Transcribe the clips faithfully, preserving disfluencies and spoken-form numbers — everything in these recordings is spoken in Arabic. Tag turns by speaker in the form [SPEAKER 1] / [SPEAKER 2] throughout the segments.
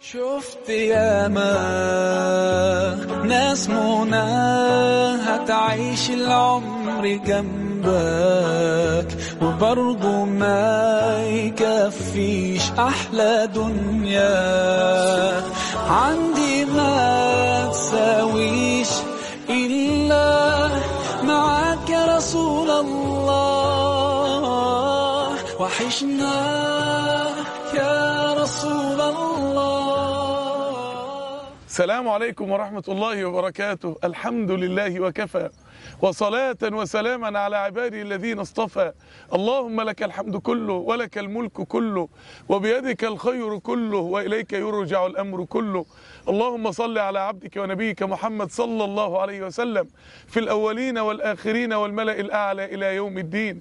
[SPEAKER 1] شفت ياما ناس منى هتعيش العمر جنبك وبرضه ما يكفيش أحلى دنيا عندي ما تساويش إلا معاك يا رسول الله. وحشنا يا رسول الله.
[SPEAKER 2] السلام عليكم ورحمة الله وبركاته. الحمد لله وكفى، وصلاة وسلاما على عبادي الذين اصطفى. اللهم لك الحمد كله ولك الملك كله وبيدك الخير كله وإليك يرجع الأمر كله. اللهم صل على عبدك ونبيك محمد صلى الله عليه وسلم في الأولين والآخرين والملأ الأعلى إلى يوم الدين.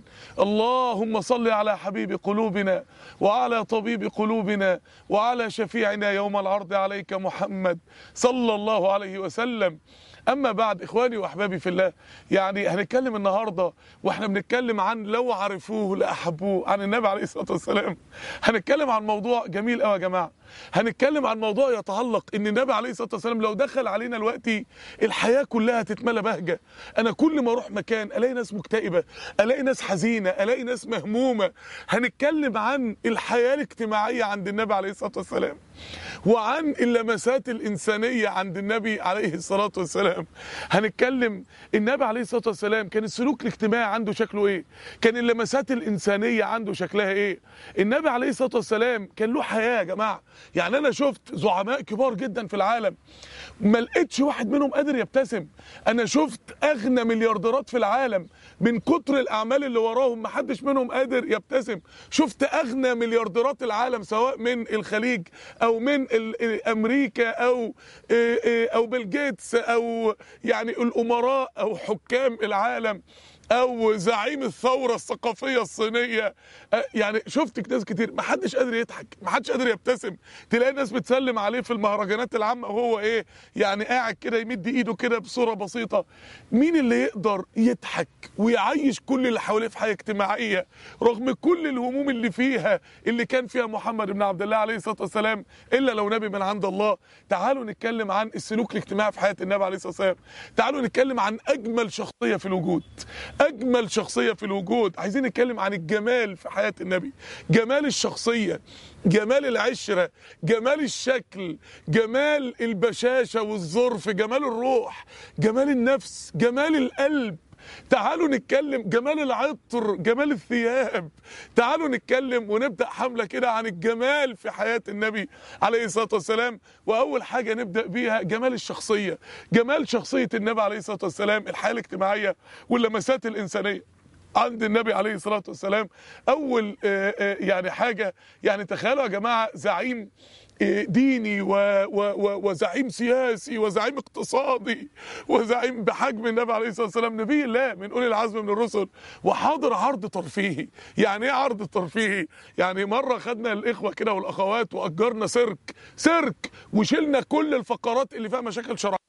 [SPEAKER 2] اللهم صل على حبيب قلوبنا وعلى طبيب قلوبنا وعلى شفيعنا يوم العرض عليك محمد صلى الله عليه وسلم. أما بعد، إخواني وأحبابي في الله، يعني هنتكلم النهاردة وإحنا بنتكلم عن لو عرفوه لأحبوه، عن النبي عليه الصلاة والسلام. هنتكلم عن موضوع جميل قوي يا جماعة. هنتكلم عن موضوع يتعلق إن النبي عليه الصلاة والسلام لو دخل علينا دلوقتي الحياة كلها تتملى بهجة. أنا كل ما أروح مكان ألاقي ناس مكتئبة، ألاقي ناس حزينة، ألاقي ناس مهمومة. هنتكلم عن الحياة الاجتماعية عند النبي عليه الصلاة والسلام، وعن اللمسات الإنسانية عند النبي عليه الصلاة والسلام. هنتكلم النبي عليه الصلاة والسلام كان السلوك الاجتماعي عنده شكله ايه، كان اللمسات الإنسانية عنده شكلها ايه. النبي عليه الصلاة والسلام كان له حياة يا جماعة. يعني أنا شفت زعماء كبار جدا في العالم ما لقيتش واحد منهم قادر يبتسم. أنا شفت أغنى مليارديرات في العالم من كتر الأعمال اللي وراهم ما حدش منهم قادر يبتسم. شفت أغنى مليارديرات العالم سواء من الخليج أو من أمريكا أو أو بيل جيتس أو يعني الأمراء أو حكام العالم أو زعيم الثورة الثقافية الصينية. يعني شفت ناس كتير ما حدش قادر يضحك، ما حدش قادر يبتسم. تلاقي الناس بتسلم عليه في المهرجانات العامة وهو إيه يعني قاعد كده يمد إيده كده بصورة بسيطة. مين اللي يقدر يضحك ويعيش كل اللي حواليه في حياة اجتماعية رغم كل الهموم اللي فيها اللي كان فيها محمد بن عبد الله عليه الصلاة والسلام إلا لو نبي من عند الله؟ تعالوا نتكلم عن السلوك الاجتماعي في حياة النبي عليه الصلاة والسلام. تعالوا نتكلم عن أجمل شخصية في الوجود، أجمل شخصية في الوجود. عايزين نتكلم عن الجمال في حياة النبي، جمال الشخصية، جمال العشرة، جمال الشكل، جمال البشاشة والظرف، جمال الروح، جمال النفس، جمال القلب. تعالوا نتكلم جمال العطر، جمال الثياب. تعالوا نتكلم ونبدأ حملة كده عن الجمال في حياة النبي عليه الصلاة والسلام. وأول حاجة نبدأ بيها جمال الشخصية، جمال شخصية النبي عليه الصلاة والسلام، الحياة الاجتماعية واللمسات الإنسانية عند النبي عليه الصلاة والسلام. أول يعني حاجة، يعني تخيلوا يا جماعة زعيم ديني و و و وزعيم سياسي وزعيم اقتصادي وزعيم بحجم النبي عليه الصلاة والسلام، نبي الله من أولي العزم من الرسل، وحاضر عرض ترفيهي. يعني ايه عرض ترفيهي؟ يعني مرة خدنا الإخوة كده والأخوات وأجرنا سيرك سيرك وشلنا كل الفقرات اللي فيها مشاكل شرعية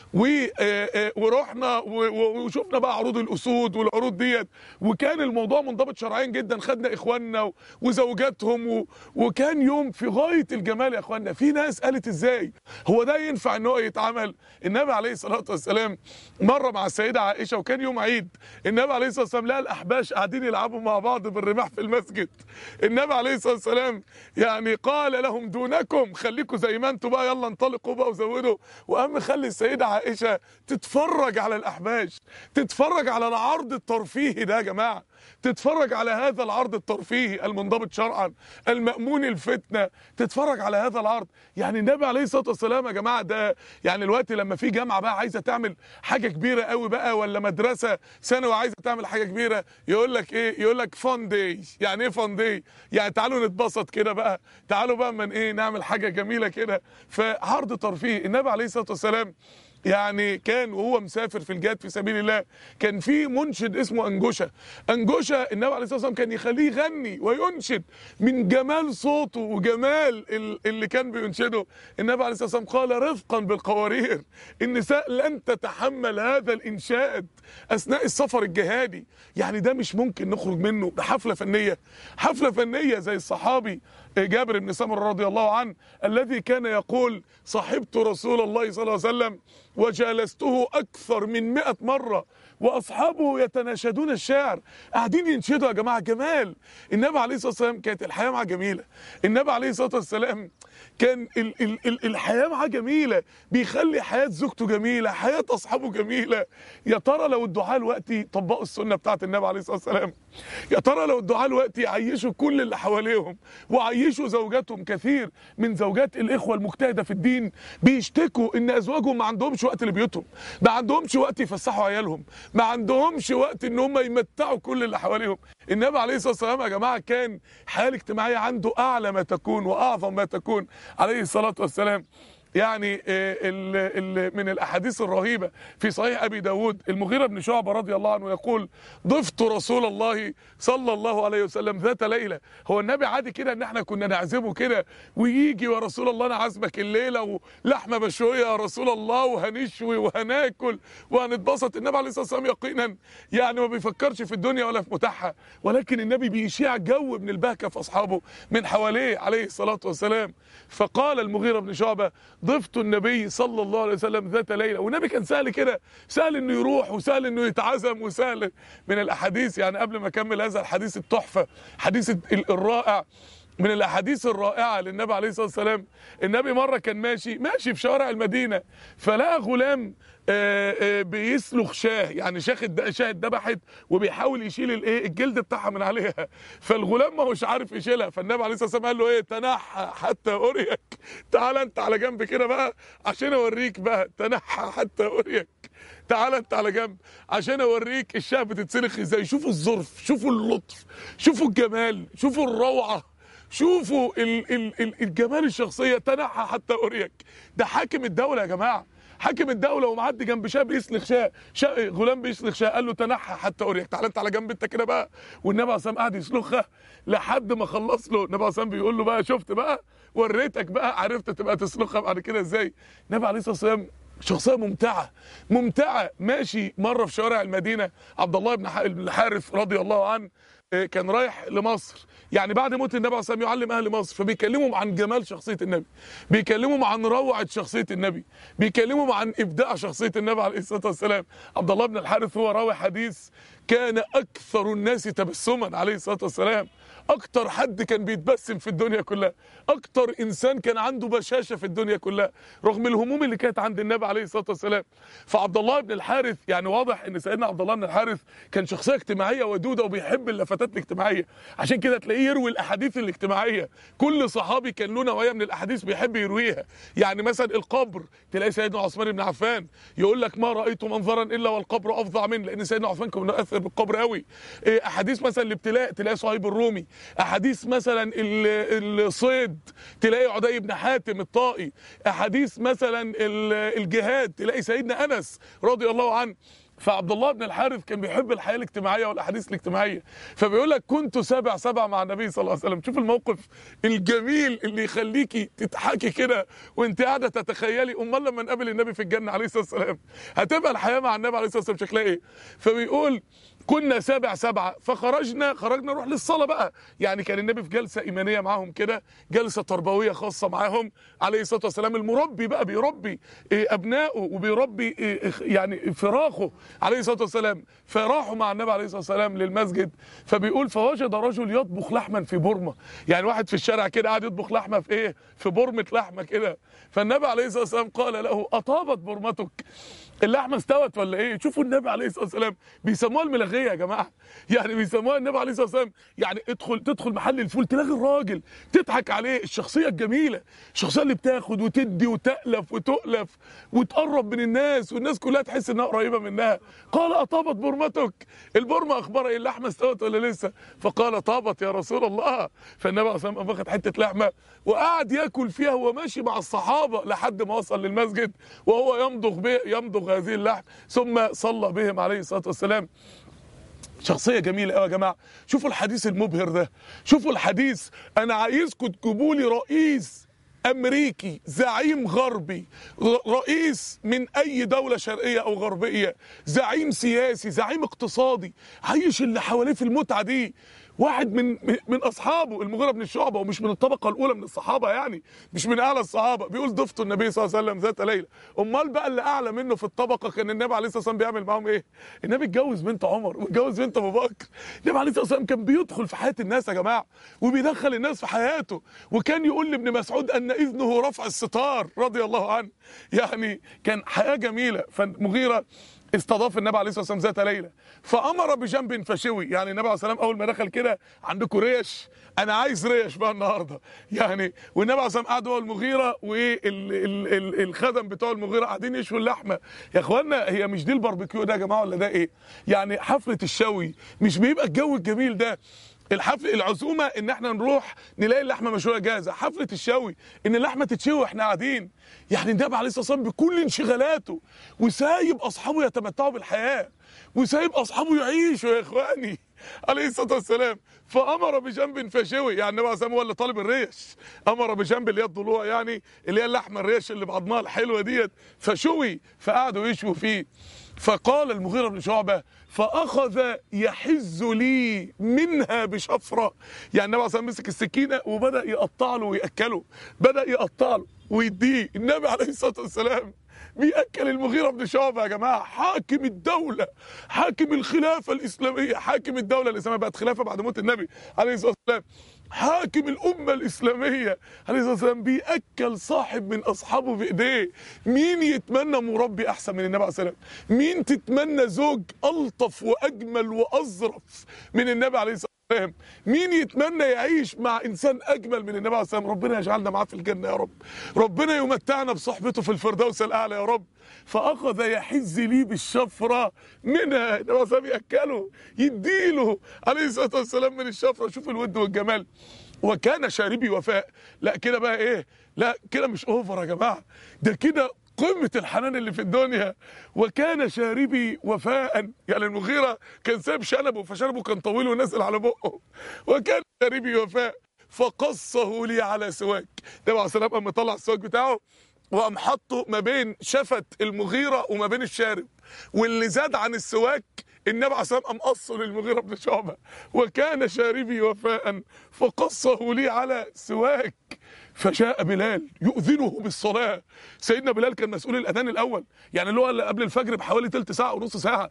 [SPEAKER 2] ورحنا وشفنا بقى عروض الاسود والعروض ديت، وكان الموضوع منضبط شرعيا جدا. خدنا اخواننا وزوجاتهم وكان يوم في غايه الجمال يا اخواننا. في ناس قالت ازاي هو ده ينفع ان هو يتعمل؟ النبي عليه الصلاه والسلام مره مع السيده عائشه وكان يوم عيد، النبي عليه الصلاه والسلام لقى الاحباش قاعدين يلعبوا مع بعض بالرماح في المسجد. النبي عليه الصلاه والسلام يعني قال لهم دونكم، خليكم زي ما انتم بقى، يلا انطلقوا بقى وزودوا. وقام خلي السيده عائشة تتفرج على الأحباش، تتفرج على العرض الترفيهي ده يا جماعة، تتفرج على هذا العرض الترفيهي المنضبط شرعا المأمون الفتنة، تتفرج على هذا العرض. يعني النبي عليه الصلاة والسلام يا جماعة ده يعني الوقت لما في جامعة بقى عايزة تعمل حاجة كبيرة قوي بقى، ولا مدرسة ثانوي عايزة تعمل حاجة كبيرة، يقول لك ايه؟ يقول لك فان داي. يعني ايه فان داي؟ يعني تعالوا نتبسط كده بقى، تعالوا بقى من ايه نعمل حاجة جميلة كده. فعرض ترفيهي. النبي عليه الصلاة والسلام يعني كان وهو مسافر في الجهاد في سبيل الله كان في منشد اسمه انجوشة. انجوشة النبي عليه الصلاة والسلام كان يخليه يغني وينشد من جمال صوته وجمال اللي كان بينشده. النبي عليه الصلاة والسلام قال رفقا بالقوارير، النساء لن تتحمل هذا الانشاد اثناء السفر الجهادي. يعني ده مش ممكن نخرج منه، ده حفلة فنية، حفلة فنية زي الصحابي جابر بن سمرة رضي الله عنه الذي كان يقول صحبت رسول الله صلى الله عليه وسلم وجالسته أكثر من مئة مرة وأصحابه يتناشدون الشعر، قاعدين ينشدوا يا جماعة جمال النبي عليه الصلاة والسلام. كانت الحياة معاه جميلة، النبي عليه الصلاة والسلام كان ال ال ال الحياة معاه جميلة، بيخلي حياة زوجته جميلة، حياة أصحابه جميلة. يا ترى لو الدعاء دلوقتي طبقوا السنة بتاعت النبي عليه الصلاة والسلام، يا ترى لو الدعاء دلوقتي يعيشوا كل اللي حواليهم وعيشوا زوجاتهم. كثير من زوجات الإخوة المجتهدة في الدين بيشتكوا إن أزواجهم ما عندهمش وقت لبيوتهم، ما عندهمش وقت يفسحوا عيالهم، ما عندهمش وقت إن هم يمتعوا كل اللي حواليهم. النبي عليه الصلاة والسلام يا جماعة كان حالة اجتماعية عنده أعلى ما تكون وأعظم ما تكون عليه الصلاة والسلام. يعني ال ال من الأحاديث الرهيبة في صحيح أبي داود المغيرة بن شعبة رضي الله عنه يقول ضفت رسول الله صلى الله عليه وسلم ذات ليلة. هو النبي عادي كده ان احنا كنا نعزمه كده ويجي يا رسول الله انا عازمك الليلة ولحمة مشوية يا رسول الله وهنشوي وهناكل وهنتبسط. النبي عليه الصلاة والسلام يقينا يعني ما بيفكرش في الدنيا ولا في متاعها، ولكن النبي بيشيع جو من البهكة في أصحابه من حواليه عليه الصلاة والسلام. فقال المغيرة بن شعبة ضفت النبي صلى الله عليه وسلم ذات ليلة. والنبي كان سهل كده، سهل انه يروح وسهل انه يتعزم وسهل من الاحاديث. يعني قبل ما اكمل هذا الحديث التحفة حديث الرائع من الاحاديث الرائعة للنبي عليه الصلاة والسلام، النبي مرة كان ماشي ماشي في شوارع المدينة فلقى غلام آآ آآ بيسلخ شاه، يعني شاه شاه اتذبحت وبيحاول يشيل الايه الجلد بتاعها من عليها، فالغلام ما هوش عارف يشيلها. فالنبي عليه الصلاه والسلام قال له ايه تنحى حتى اريك، تعال انت على جنب كده بقى عشان اوريك بقى، تنحى حتى اريك، تعال انت على جنب عشان اوريك الشاه بتتسلخ ازاي. شوفوا الظرف، شوفوا اللطف، شوفوا الجمال، شوفوا الروعه، شوفوا ال ال ال الجمال الشخصيه. تنحى حتى اريك، ده حاكم الدوله يا جماعه، حاكم الدوله ومعدي جنب شاه بيسلخ شاه، شا... غلام بيسلخ شاه، قال له تنحى حتى اريك، تعالى انت على جنب انت كده بقى. والنبي عليه الصلاه والسلام قعد يسلخها لحد ما خلص له. النبي عليه الصلاه والسلام بيقول له بقى شفت بقى، وريتك بقى، عرفت تبقى تسلخها بعد كده ازاي. النبي عليه الصلاه والسلام شخصيه ممتعه ممتعه. ماشي مره في شوارع المدينه عبد الله بن الحارث رضي الله عنه كان رايح لمصر، يعني بعد موت النبي عليه الصلاه والسلام يعلم اهل مصر، فبيكلمهم عن جمال شخصيه النبي، بيكلمهم عن روعه شخصيه النبي، بيكلمهم عن ابداع شخصيه النبي عليه الصلاه والسلام. عبد الله بن الحارث هو راوي حديث كان اكثر الناس تبسما عليه الصلاه والسلام، اكتر حد كان بيتبسم في الدنيا كلها، اكتر انسان كان عنده بشاشه في الدنيا كلها رغم الهموم اللي كانت عند النبي عليه الصلاه والسلام. فعبد الله بن الحارث يعني واضح ان سيدنا عبد الله بن الحارث كان شخصيه اجتماعيه ودوده وبيحب اللفتات الاجتماعيه، عشان كده تلاقيه يروي الاحاديث الاجتماعيه. كل صحابي كان له نوعيه من الاحاديث بيحب يرويها. يعني مثلا القبر تلاقي سيدنا عثمان بن عفان يقول لك ما رايت منظرا الا والقبر افظع منه، لان سيدنا عثمان كان متاثر بالقبر قوي. احاديث مثلا الابتلاء تلاقي صهيب الرومي، احاديث مثلا الصيد تلاقي عدي بن حاتم الطائي، احاديث مثلا الجهاد تلاقي سيدنا انس رضي الله عنه. فعبد الله بن الحارث كان بيحب الحياه الاجتماعيه والاحاديث الاجتماعيه، فبيقول لك كنت سابع سبع مع النبي صلى الله عليه وسلم. شوف الموقف الجميل اللي يخليكي تضحكي كده وانت قاعده تتخيلي امال لما نقابل النبي في الجنه عليه الصلاه والسلام هتبقى الحياه مع النبي عليه الصلاه والسلام شكلها ايه. فبيقول كنا سابع سبعة فخرجنا خرجنا نروح للصلاة بقى. يعني كان النبي في جلسة إيمانية معاهم كده، جلسة تربوية خاصة معاهم عليه الصلاة والسلام. المربي بقى بيربي أبنائه وبيربي يعني فراخه عليه الصلاة والسلام. فراحوا مع النبي عليه الصلاة والسلام للمسجد، فبيقول فوجد رجل يطبخ لحما في برمة، يعني واحد في الشارع كده قاعد يطبخ لحمة في إيه، في برمة لحمة كده. فالنبي عليه الصلاة والسلام قال له أطابت برمتك، اللحمة استوت ولا إيه؟ شوفوا النبي عليه الصلاة والسلام بيسموها الملغية يا جماعه، يعني بيسموها النبي عليه الصلاه والسلام. يعني ادخل تدخل محل الفول تلاقي الراجل تضحك عليه، الشخصيه الجميله، الشخصيه اللي بتاخد وتدي وتألف وتؤلف وتقرب من الناس والناس كلها تحس انها قريبه منها. قال اطابت برمتك، البرمه اخبارها ايه، اللحمه استوت ولا لسه؟ فقال طابت يا رسول الله. فالنبي عليه الصلاه والسلام اخذ حته لحمه وقعد ياكل فيها وهو ماشي مع الصحابه لحد ما وصل للمسجد وهو يمضغ به يمضغ هذه اللحم، ثم صلى بهم عليه الصلاه والسلام. شخصية جميلة قوي يا جماعة. شوفوا الحديث المبهر ده، شوفوا الحديث. أنا عايزكم تجيبوا لي رئيس أمريكي زعيم غربي، رئيس من أي دولة شرقية أو غربية، زعيم سياسي، زعيم اقتصادي، عايش اللي حواليه في المتعة دي واحد من من اصحابه المغيرة بن شعبة، ومش من الطبقة الاولى من الصحابة يعني، مش من اعلى الصحابة، بيقول ضفت النبي صلى الله عليه وسلم ذات ليلة. امال بقى اللي اعلى منه في الطبقة كان النبي عليه الصلاة والسلام بيعمل معاهم ايه؟ النبي اتجوز بنت عمر واتجوز بنت ابو بكر. النبي عليه الصلاة والسلام كان بيدخل في حياة الناس يا جماعة، وبيدخل الناس في حياته، وكان يقول لابن مسعود ان اذنه رفع الستار رضي الله عنه. يعني كان حياة جميلة. فالمغيرة استضاف النبي عليه الصلاه والسلام ذات ليله، فامر بجنب فشوي. يعني النبي عليه الصلاه والسلام اول ما دخل كده، عندكم ريش؟ انا عايز ريش بقى النهارده يعني. والنبي عليه الصلاه والسلام قعد هو المغيره والخدم بتوع المغيره قاعدين يشووا اللحمه. يا اخوانا هي مش دي الباربيكيو ده يا جماعه ولا ده ايه؟ يعني حفله الشوي مش بيبقى الجو الجميل ده؟ الحفل العزومه ان احنا نروح نلاقي اللحمه مشويه جاهزه، حفله الشوي ان اللحمه تتشوي واحنا قاعدين. يعني النبي عليه الصلاه والسلام بكل انشغالاته وسايب اصحابه يتمتعوا بالحياه، وسايب اصحابه يعيشوا يا اخواني عليه الصلاه والسلام. فامر بجنب فشوي، يعني النبي عليه الصلاه والسلام هو اللي طالب الريش، امر بجنب اللي هي الضلوع، يعني اللي هي اللحمه الريش اللي بعضمها الحلوه ديت، فشوي، فقعدوا يشووا فيه. فقال المغيرة بن شعبة فأخذ يحز لي منها بشفرة. يعني النبي عليه الصلاة والسلام مسك السكينة وبدأ يقطع له ويأكله، بدأ يقطع له ويديه. النبي عليه الصلاة والسلام بيأكل المغيرة بن شعبة يا جماعة، حاكم الدولة، حاكم الخلافة الإسلامية، حاكم الدولة الإسلامية، بقت خلافة بعد موت النبي عليه الصلاة والسلام، حاكم الأمة الإسلامية عليه الصلاة والسلام، بيأكل صاحب من أصحابه بإيديه. مين يتمنى مربي أحسن من النبي عليه الصلاة والسلام؟ مين تتمنى زوج ألطف وأجمل وأظرف من النبي عليه الصلاة والسلام؟ مين يتمنى يعيش مع إنسان أجمل من النبي عليه الصلاة والسلام؟ ربنا يجعلنا معاه في الجنة يا رب، ربنا يمتعنا بصحبته في الفردوس الأعلى يا رب. فأخذ يحز لي بالشفرة منها، النبي عليه الصلاة والسلام يأكله، يديله عليه الصلاة والسلام من الشفرة. شوف الود والجمال. وكان شاربي وفاء. لا كده بقى ايه؟ لا كده مش اوفر يا جماعه، ده كده قمه الحنان اللي في الدنيا. وكان شاربي وفاء، يعني المغيره كان ساب شنبه، فشنبه كان طويل ونازل على بقه. وكان شاربي وفاء فقصه لي على سواك. النبي عليه الصلاه والسلام قام مطلع السواك بتاعه وقام حاطه ما بين شفه المغيره وما بين الشارب، واللي زاد عن السواك النبي عليه الصلاه والسلام قام قصه للمغيرة بن شعبة. وكان شاربي وفاء فقصه لي على سواك. فجاء بلال يؤذنه بالصلاه. سيدنا بلال كان مسؤول الاذان الاول، يعني اللي هو قبل الفجر بحوالي ثلث ساعه ونص ساعه.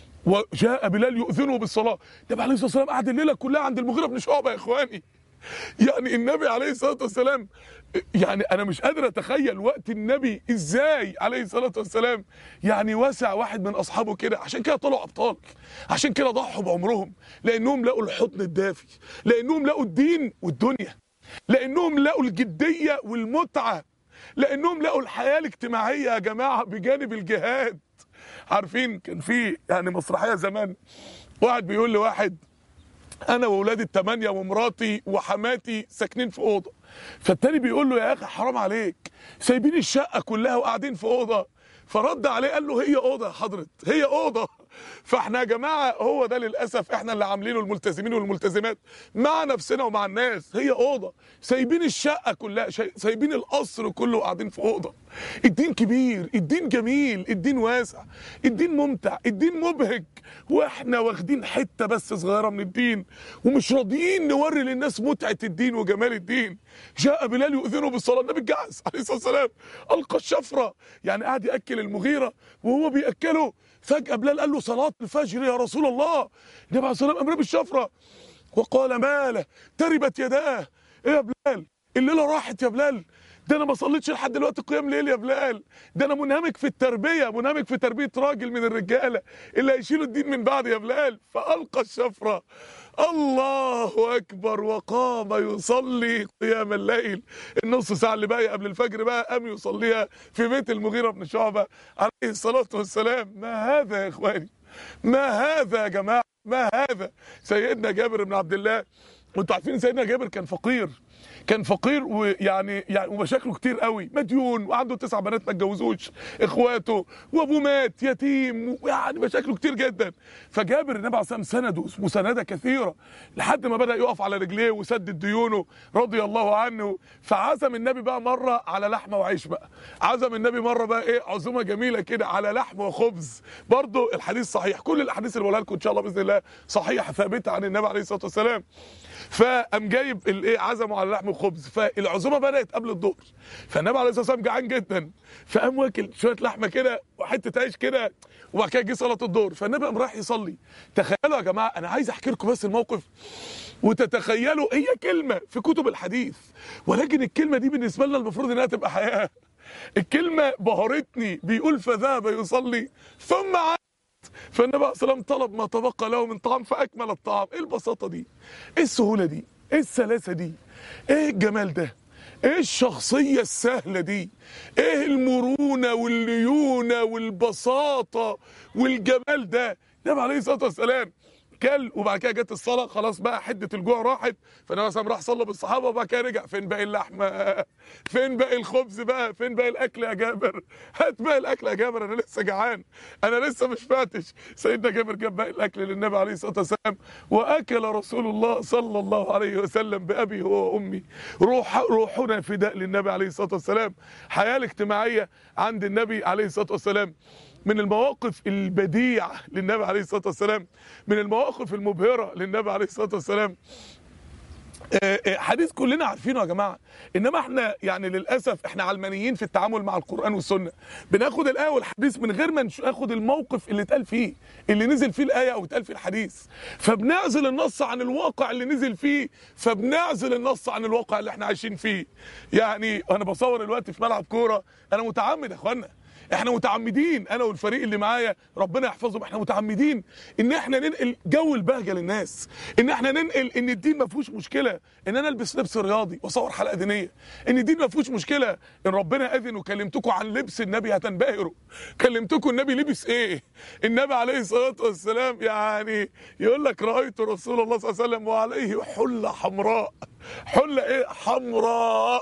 [SPEAKER 2] وجاء بلال يؤذنه بالصلاه. النبي عليه الصلاه والسلام قعد الليله كلها عند المغيرة بن شعبة يا اخواني. يعني النبي عليه الصلاه والسلام، يعني انا مش قادر اتخيل وقت النبي ازاي عليه الصلاه والسلام يعني وسع واحد من اصحابه كده. عشان كده طلعوا ابطال، عشان كده ضحوا بعمرهم، لانهم لقوا الحضن الدافي، لانهم لقوا الدين والدنيا، لانهم لقوا الجديه والمتعه، لانهم لقوا الحياه الاجتماعيه يا جماعه بجانب الجهاد. عارفين كان في يعني مسرحيه زمان، واحد بيقول لواحد انا واولادي الثمانيه ومراتي وحماتي ساكنين في اوضه، فالتاني بيقول له يا اخي حرام عليك، سايبين الشقه كلها وقاعدين في اوضه. فرد عليه قال له هي اوضه يا حضرت، هي اوضه. فاحنا يا جماعه هو ده للاسف احنا اللي عاملينه، الملتزمين والملتزمات مع نفسنا ومع الناس، هي اوضه، سايبين الشقه كلها، سايبين القصر كله وقاعدين في اوضه. الدين كبير، الدين جميل، الدين واسع، الدين ممتع، الدين مبهج، واحنا واخدين حته بس صغيره من الدين ومش راضيين نوري للناس متعه الدين وجمال الدين. جاء بلال يؤذنه بالصلاه، النبي اتجعز عليه الصلاه والسلام، القى الشفره، يعني قاعد ياكل المغيره وهو بياكله. فجاه بلال قال له صلاه الفجر يا رسول الله. النبي عليه الصلاه والسلام امر بالشفره وقال ماله تربت يداه. ايه يا بلال الليله راحت يا بلال؟ ده انا ما صليتش لحد دلوقتي قيام ليل يا بلال، ده انا منهمك في التربيه، منهمك في تربيه راجل من الرجاله اللي هيشيلوا الدين من بعد يا بلال. فالقى الشفره، الله اكبر، وقام يصلي قيام الليل. النص ساعه اللي باقي قبل الفجر بقى قام يصليها في بيت المغيرة بن شعبة عليه الصلاه والسلام. ما هذا يا اخواني؟ ما هذا يا جماعه؟ ما هذا؟ سيدنا جابر بن عبد الله، وانتوا عارفين سيدنا جابر كان فقير، كان فقير ويعني يعني ومشاكله كتير قوي، مديون وعنده تسع بنات ما اتجوزوش، اخواته، وابوه مات يتيم، ويعني مشاكله كتير جدا. فجابر النبي عليه الصلاه والسلام سنده مسانده كثيره لحد ما بدا يقف على رجليه وسدد ديونه رضي الله عنه. فعزم النبي بقى مره على لحمه وعيش، بقى عزم النبي مره بقى ايه عزومه جميله كده على لحم وخبز. برضه الحديث صحيح، كل الاحاديث اللي بقولها لكم ان شاء الله باذن الله صحيحه ثابته عن النبي عليه الصلاه والسلام. فقام جايب الايه عزمه على لحم وخبز، فالعزومه بدات قبل الظهر، فالنبي عليه الصلاه والسلام جعان جدا، فقام واكل شويه لحمه كده وحته عيش كده، وبعد كده جه صلاه الظهر، فالنبي قام راح يصلي. تخيلوا يا جماعه، انا عايز احكي لكم بس الموقف وتتخيلوا، هي كلمه في كتب الحديث ولكن الكلمه دي بالنسبه لنا المفروض انها تبقى حياه. الكلمه بهرتني، بيقول فذهب يصلي ثم عاد، فالنبي عليه الصلاه والسلام طلب ما تبقى له من طعام فاكمل الطعام. ايه البساطه دي؟ ايه السهوله دي؟ ايه السلاسه دي؟ ايه الجمال ده؟ ايه الشخصيه السهله دي؟ ايه المرونه والليونه والبساطه والجمال ده؟ النبي عليه الصلاه والسلام كل، وبعد كده جت الصلاه، خلاص بقى حده الجوع راحت، فالنبي صلى راح صلى بالصحابه، وبعد كده رجع. فين باقي اللحمه؟ فين باقي الخبز بقى؟ فين باقي الاكل يا جابر؟ هات باقي الاكل يا جابر، انا لسه جعان، انا لسه مش فاتش. سيدنا جابر جاب باقي الاكل للنبي عليه الصلاه والسلام، واكل رسول الله صلى الله عليه وسلم بابي هو وامي. روح روحنا فداء للنبي عليه الصلاه والسلام. الحياه الاجتماعيه عند النبي عليه الصلاه والسلام من المواقف البديعة للنبي عليه الصلاة والسلام، من المواقف المبهرة للنبي عليه الصلاة والسلام. حديث كلنا عارفينه يا جماعة، انما احنا يعني للأسف احنا علمانيين في التعامل مع القرآن والسنة، بناخد الآية والحديث من غير ما ناخد الموقف اللي اتقال فيه، اللي نزل فيه الآية او اتقال فيه الحديث، فبنعزل النص عن الواقع اللي نزل فيه، فبنعزل النص عن الواقع اللي احنا عايشين فيه. يعني انا بصور دلوقتي في ملعب كورة، انا متعمد يا اخوانا، احنا متعمدين انا والفريق اللي معايا ربنا يحفظهم، احنا متعمدين ان احنا ننقل جو البهجه للناس، ان احنا ننقل ان الدين ما فيهوش مشكله ان انا البس لبس رياضي واصور حلقه دينيه، ان الدين ما فيهوش مشكله ان ربنا اذن وكلمتكم عن لبس النبي هتنبهروا، كلمتكم النبي لبس ايه. النبي عليه الصلاه والسلام يعني يقول لك رايت رسول الله صلى الله عليه وسلم وعليه حله حمراء. حله ايه؟ حمراء.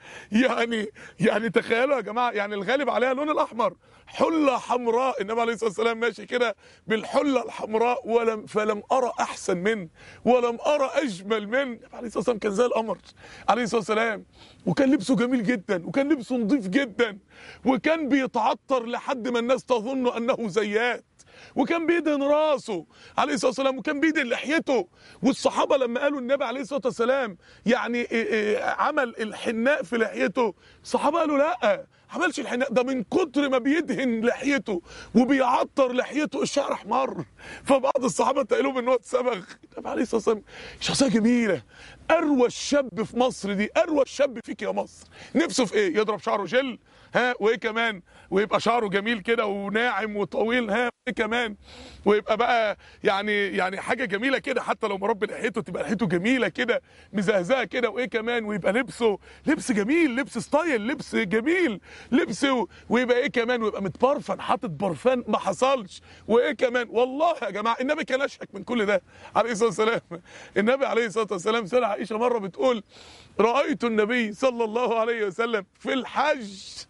[SPEAKER 2] يعني يعني تخيلوا يا جماعه، يعني الغالب عليها اللون الاحمر، حله حمراء، النبي عليه الصلاه والسلام ماشي كده بالحله الحمراء، ولم فلم ارى احسن منه ولم ارى اجمل منه. النبي عليه الصلاه والسلام كان زي القمر عليه الصلاه والسلام، وكان لبسه جميل جدا، وكان لبسه نظيف جدا، وكان بيتعطر لحد ما الناس تظن انه زيات، وكان بيدهن راسه عليه الصلاه والسلام، وكان بيدهن لحيته. والصحابه لما قالوا النبي عليه الصلاه والسلام يعني إيه إيه عمل الحناء في لحيته، الصحابه قالوا لا، عملش الحناء ده من كتر ما بيدهن لحيته وبيعطر لحيته الشعر احمر. فبعض الصحابه تقالوا ان هو اتسبغ. النبي عليه الصلاه والسلام شخصيه جميله، اروى الشاب في مصر دي، اروى الشاب فيك يا مصر. نفسه في ايه؟ يضرب شعره جل، ها، وايه كمان؟ ويبقى شعره جميل كده وناعم وطويل، ها، وايه كمان؟ ويبقى بقى يعني يعني حاجه جميله كده، حتى لو مربي لحيته تبقى لحيته جميله كده مزهزهه كده، وايه كمان؟ ويبقى لبسه لبس جميل، لبس ستايل، لبس جميل، لبس، ويبقى ايه كمان؟ ويبقى متبرفن، حاطط برفان ما حصلش، وايه كمان؟ والله يا جماعه النبي كان اشهك من كل ده عليه الصلاه والسلام. النبي عليه الصلاه والسلام سأل عائشه مره بتقول رايت النبي صلى الله عليه وسلم في الحج،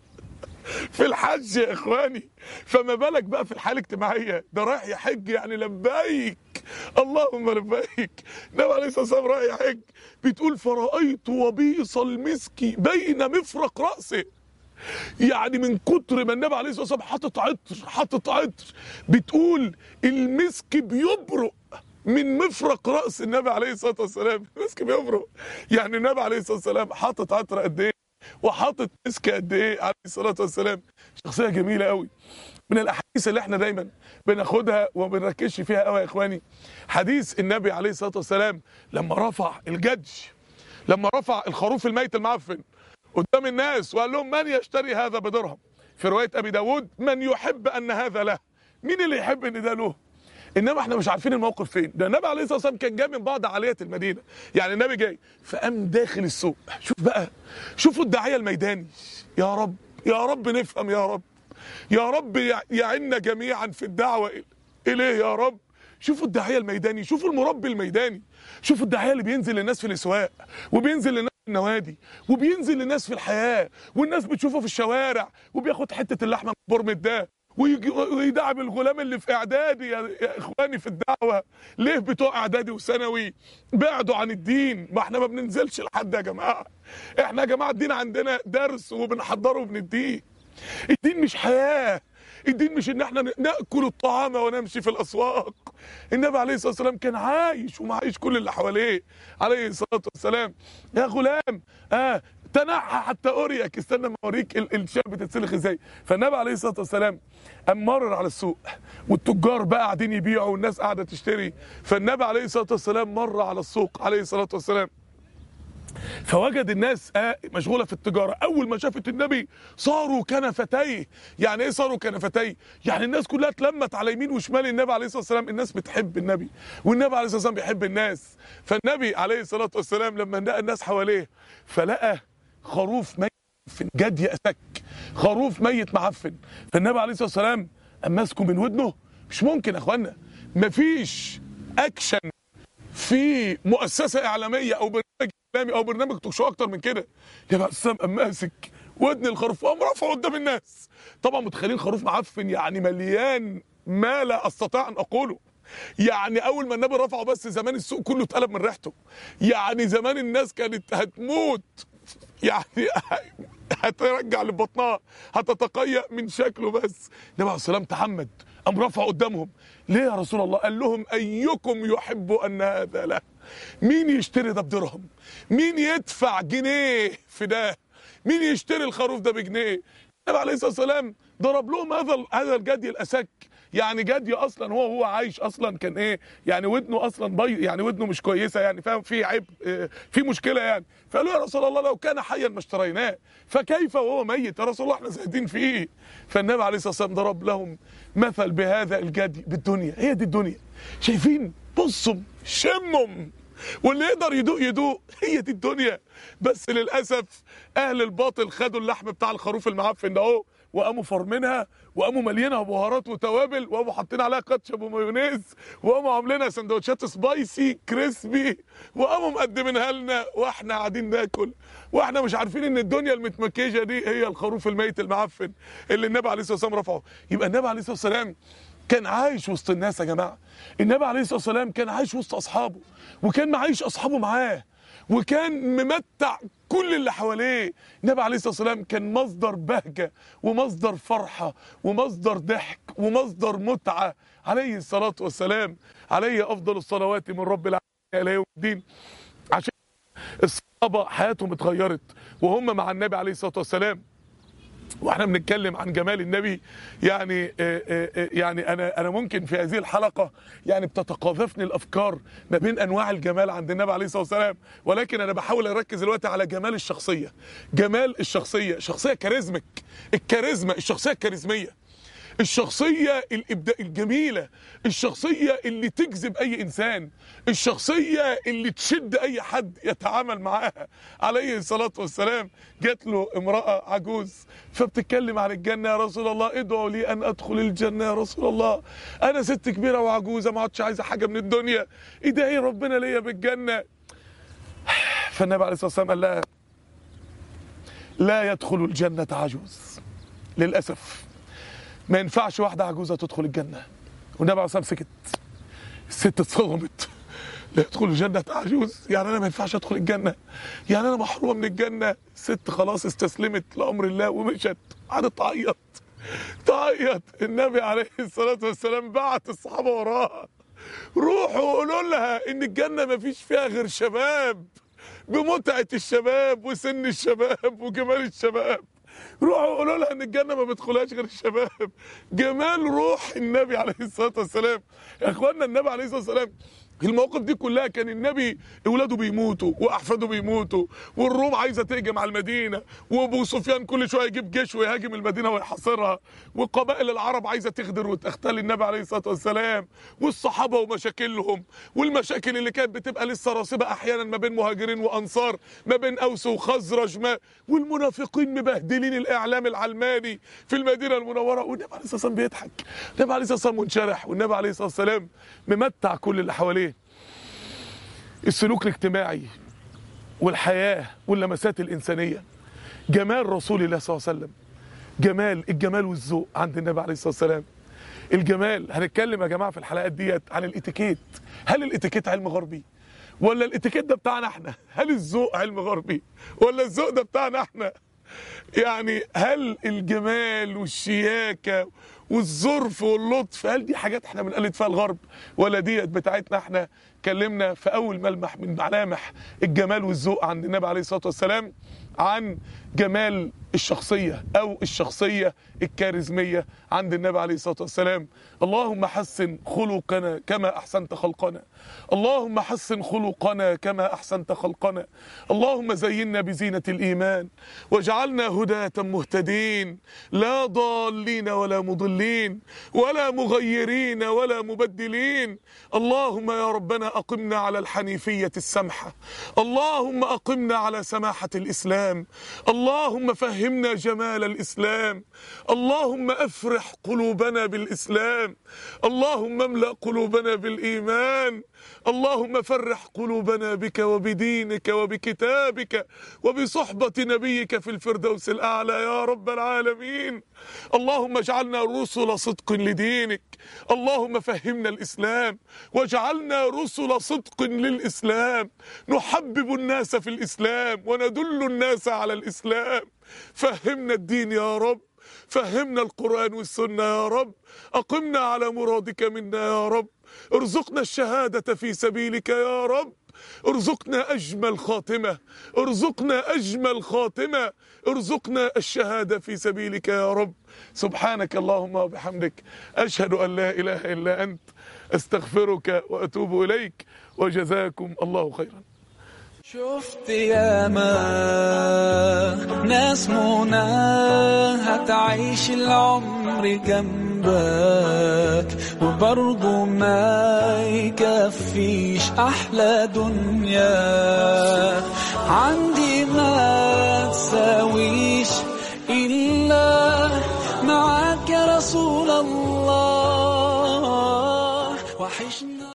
[SPEAKER 2] في الحج يا اخواني، فما بالك بقى في الحاله الاجتماعيه، ده رايح يحج يعني لبيك اللهم لبيك. النبي عليه الصلاه والسلام رايح يحج، بتقول فرايت وبيص المسك بين مفرق راسه، يعني من كتر ما النبي عليه الصلاه والسلام حاطط عطر، حاطط عطر، بتقول المسك بيبرق من مفرق راس النبي عليه الصلاه والسلام، المسك بيبرق. يعني النبي عليه الصلاه والسلام حاطط عطر قد ايه وحاطط مسك قد ايه عليه الصلاه والسلام. شخصيه جميله قوي. من الاحاديث اللي احنا دايما بناخدها وما بنركزش فيها قوي يا اخواني، حديث النبي عليه الصلاه والسلام لما رفع الجدج، لما رفع الخروف الميت المعفن قدام الناس وقال لهم من يشتري هذا بدرهم، في روايه ابي داود من يحب ان هذا له. مين اللي يحب ان ده له؟ انما احنا مش عارفين الموقف فين. ده النبي عليه الصلاه والسلام كان جاي من بعض عاليه المدينه، يعني النبي جاي فقام داخل السوق. شوف بقى، شوفوا الداعيه الميداني، يا رب يا رب نفهم، يا رب يا رب يعنا جميعا في الدعوه اليه يا رب. شوفوا الداعيه الميداني، شوفوا المربي الميداني، شوفوا الداعيه اللي بينزل للناس في الاسواق وبينزل للناس النوادي وبينزل للناس في الحياه، والناس بتشوفه في الشوارع وبياخد حته اللحمه من برمة ده ويدعم الغلام اللي في اعدادي. يا اخواني في الدعوه ليه بتوع اعدادي وثانوي بعدوا عن الدين؟ ما احنا ما بننزلش لحد يا جماعه. احنا يا جماعه الدين عندنا درس وبنحضره وبنديه. الدين مش حياه، الدين مش ان احنا ناكل الطعام ونمشي في الاسواق. النبي عليه الصلاه والسلام كان عايش ومعايش كل اللي حواليه عليه الصلاه والسلام. يا غلام اه تنحى حتى اريك، استنى ما اوريك الشام بتتسلخ ازاي. فالنبي عليه الصلاه والسلام قام مرر على السوق والتجار بقى قاعدين يبيعوا والناس قاعده تشتري. فالنبي عليه الصلاه والسلام مر على السوق عليه الصلاه والسلام، فوجد الناس آه مشغوله في التجاره. اول ما شافت النبي صاروا كنفتيه. يعني ايه صاروا كنفتيه؟ يعني الناس كلها اتلمت على يمين وشمال النبي عليه الصلاه والسلام. الناس بتحب النبي والنبي عليه الصلاه والسلام بيحب الناس. فالنبي عليه الصلاه والسلام لما لقى الناس حواليه فلقى خروف ميت معفن جدي اسك، خروف ميت معفن. فالنبي عليه الصلاه والسلام قام ماسكه من ودنه. مش ممكن يا اخوانا، مفيش اكشن في مؤسسه اعلاميه او برنامج اعلامي او برنامج توك شو اكتر من كده. النبي عليه الصلاه والسلام قام ماسك ودن الخروف وقام رافعه قدام الناس. طبعا متخيلين خروف معفن يعني مليان ما لا استطيع ان اقوله. يعني اول ما النبي رفعه بس زمان السوق كله اتقلب من ريحته. يعني زمان الناس كانت هتموت، يعني هترجع لبطنها، هتتقيأ من شكله. بس النبي عليه الصلاه والسلام تحمد قام رفعه قدامهم. ليه يا رسول الله؟ قال لهم ايكم يحب ان هذا له؟ مين يشتري ده بدرهم؟ مين يدفع جنيه في ده؟ مين يشتري الخروف ده بجنيه؟ النبي عليه الصلاه والسلام ضرب لهم هذا هذا الجدي الاسك. يعني جدي اصلا هو هو عايش اصلا كان ايه؟ يعني ودنه اصلا بيض، يعني ودنه مش كويسه، يعني فاهم في عيب، في مشكله يعني. فقالوا يا رسول الله لو كان حيا ما اشتريناه، فكيف وهو ميت يا رسول الله احنا زاهدين فيه. فالنبي عليه الصلاه والسلام ضرب لهم مثل بهذا الجدي بالدنيا. هي دي الدنيا، شايفين؟ بصوا شموا، واللي يقدر يدوق يدوق. هي دي الدنيا. بس للاسف اهل الباطل خدوا اللحم بتاع الخروف المعفن ده اهو وقاموا فرمينها وقاموا مالينها بهارات وتوابل وقاموا حاطين عليها كاتشب ومايونيز وقاموا عاملينها سندوتشات سبايسي كريسبي وقاموا مقدمينها لنا واحنا قاعدين ناكل واحنا مش عارفين ان الدنيا المتمكيجه دي هي الخروف الميت المعفن اللي النبي عليه الصلاه والسلام رفعه. يبقى النبي عليه الصلاه والسلام كان عايش وسط الناس يا جماعه. النبي عليه الصلاه والسلام كان عايش وسط اصحابه وكان معايش اصحابه معاه وكان ممتع كل اللي حواليه. النبي عليه الصلاه والسلام كان مصدر بهجه ومصدر فرحه ومصدر ضحك ومصدر متعه عليه الصلاه والسلام. عليه افضل الصلوات من رب العالمين الى يوم الدين. عشان الصحابه حياتهم اتغيرت وهم مع النبي عليه الصلاه والسلام. واحنا بنتكلم عن جمال النبي يعني يعني انا انا ممكن في هذه الحلقه يعني بتتقاذفني الافكار ما بين انواع الجمال عند النبي عليه الصلاه والسلام، ولكن انا بحاول اركز دلوقتي على جمال الشخصيه. جمال الشخصيه، شخصيه كاريزمك، الكاريزما، الشخصيه الكاريزميه، الشخصية الإبداع الجميلة، الشخصية اللي تجذب أي إنسان، الشخصية اللي تشد أي حد يتعامل معاها. عليه الصلاة والسلام جات له امرأة عجوز فبتتكلم عن الجنة. يا رسول الله ادعوا لي أن أدخل الجنة يا رسول الله، أنا ست كبيرة وعجوزة ما عادش عايزة حاجة من الدنيا، ادعي ربنا ليا بالجنة. فالنبي عليه الصلاة والسلام قال لها لا يدخل الجنة عجوز. للأسف ما ينفعش واحدة عجوزة تدخل الجنة. والنبي عليه الصلاة والسلام سكت. الست اتصدمت، لا يدخل الجنة عجوز؟ يعني أنا ما ينفعش أدخل الجنة؟ يعني أنا محرومة من الجنة؟ الست خلاص استسلمت لأمر الله ومشت، قعدت تعيط تعيط. النبي عليه الصلاة والسلام بعت الصحابة وراها، روحوا قولوا لها إن الجنة ما فيش فيها غير شباب بمتعة الشباب وسن الشباب وجمال الشباب. روحوا قولوا لها ان الجنه ما بيدخلهاش غير الشباب. جمال روح النبي عليه الصلاه والسلام. يا اخوانا النبي عليه الصلاه والسلام المواقف دي كلها كان النبي اولاده بيموتوا واحفاده بيموتوا والروم عايزه تهجم على المدينه وابو سفيان كل شويه يجيب جيش ويهاجم المدينه ويحاصرها وقبائل العرب عايزه تغدر وتختل النبي عليه الصلاه والسلام والصحابه ومشاكلهم والمشاكل اللي كانت بتبقى لسه راصبه احيانا ما بين مهاجرين وانصار، ما بين اوس وخزرج، ما والمنافقين مبهدلين الاعلام العلماني في المدينه المنوره والنبي عليه الصلاه والسلام بيضحك. النبي عليه الصلاه والسلام منشرح والنبي عليه الصلاه والسلام ممتع كل اللي حواليه. السلوك الاجتماعي والحياة واللمسات الإنسانية، جمال رسول الله صلى الله عليه وسلم، جمال الجمال والذوق عند النبي عليه الصلاة والسلام. الجمال هنتكلم يا جماعة في الحلقات ديت عن الاتيكيت. هل الاتيكيت علم غربي ولا الاتيكيت ده بتاعنا احنا؟ هل الذوق علم غربي ولا الذوق ده بتاعنا احنا؟ يعني هل الجمال والشياكة والظرف واللطف هل دي حاجات احنا بنقلد فيها الغرب ولا ديت بتاعتنا احنا؟ اتكلمنا في اول ملمح من ملامح الجمال والذوق عند النبي عليه الصلاة والسلام عن جمال الشخصية أو الشخصية الكاريزمية عند النبي عليه الصلاة والسلام. اللهم حسن خلقنا كما أحسنت خلقنا، اللهم حسن خلقنا كما أحسنت خلقنا، اللهم زينا بزينة الإيمان واجعلنا هداة مهتدين لا ضالين ولا مضلين ولا مغيرين ولا مبدلين. اللهم يا ربنا أقمنا على الحنيفية السمحة، اللهم أقمنا على سماحة الإسلام، اللهم فهمنا جمال الإسلام، اللهم أفرح قلوبنا بالإسلام، اللهم املأ قلوبنا بالإيمان، اللهم فرح قلوبنا بك وبدينك وبكتابك وبصحبة نبيك في الفردوس الأعلى يا رب العالمين. اللهم اجعلنا رسل صدق لدينك، اللهم فهمنا الإسلام واجعلنا رسل صدق للإسلام، نحبب الناس في الإسلام وندل الناس على الإسلام. فهمنا الدين يا رب، فهمنا القرآن والسنة يا رب، أقمنا على مرادك منا يا رب، ارزقنا الشهادة في سبيلك يا رب، ارزقنا أجمل خاتمة، ارزقنا أجمل خاتمة، ارزقنا الشهادة في سبيلك يا رب. سبحانك اللهم وبحمدك، أشهد أن لا إله إلا أنت، أستغفرك وأتوب إليك، وجزاكم الله خيرا.
[SPEAKER 1] شفت ياما ناس مناها تعيش العمر جنبك وبرضه ما يكفيش أحلى دنيا عندي ما تساويش إلا معاك يا رسول الله. وحشني